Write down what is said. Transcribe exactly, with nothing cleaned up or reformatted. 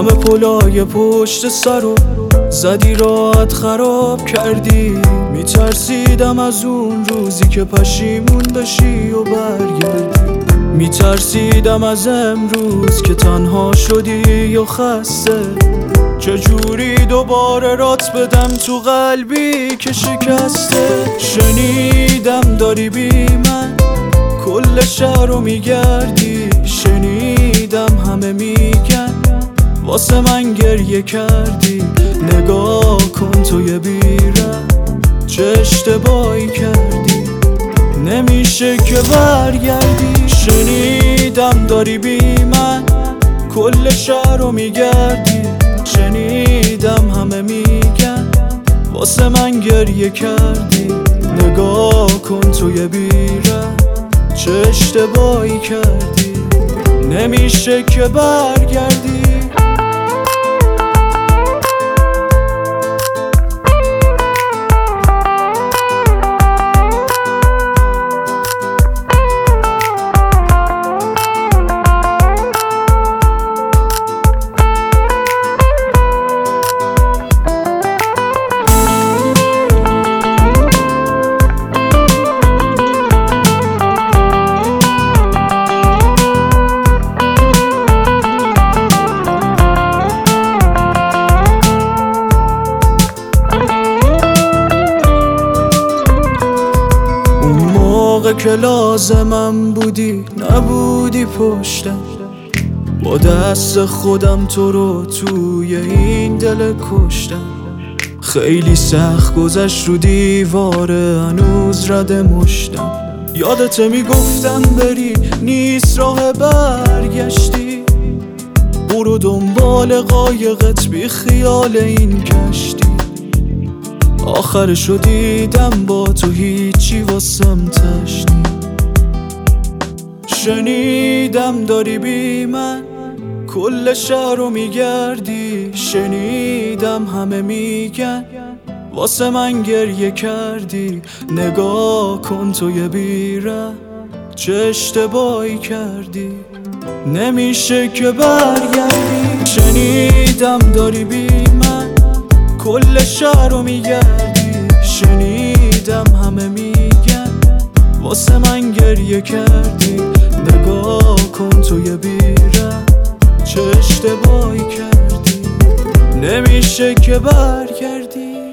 همه پلای پشت سر رو زدی راحت خراب کردی. میترسیدم از اون روزی که پشیمون بشی و برگردی. میترسیدم از امروز که تنها شدی و خسته. چجوری دوباره رات بدم تو قلبی که شکسته. شنیدم داری بی من کل شهر رو میگردی. شنیدم همه میگن واسه من گریه کردی. نگاه کن توی بیرم چه اشتباهی کردی. نمیشه که برگردی. شنیدم داری بی من کل شهر رو میگردی. شنیدم همه میگن واسه من گریه کردی. نگاه کن توی بیرم چه اشتباهی کردی. نمیشه که برگردی. که لازمم بودی نبودی پشتم. با دست خودم تو رو توی این دل کشتم. خیلی سخت گذشت رو دیواره هنوز رد مشتم. یادت میگفتم بری نیست راه برگشتی. برو دنبال قایقت بی خیال این کشتی. آخرشو دیدم با تو هیچی واسم تشتی. شنیدم داری بی من کل شهر رو میگردی. شنیدم همه میگن واسه من گریه کردی. نگاه کن توی بیرم چه اشتباهی کردی. نمیشه که برگردی. شنیدم داری بی من کل شهر رو میگردی. شنیدم همه میگن واسه من گریه کردی. نگاه کن توی بیرم چه اشتباهی کردی. نمیشه که برگردی.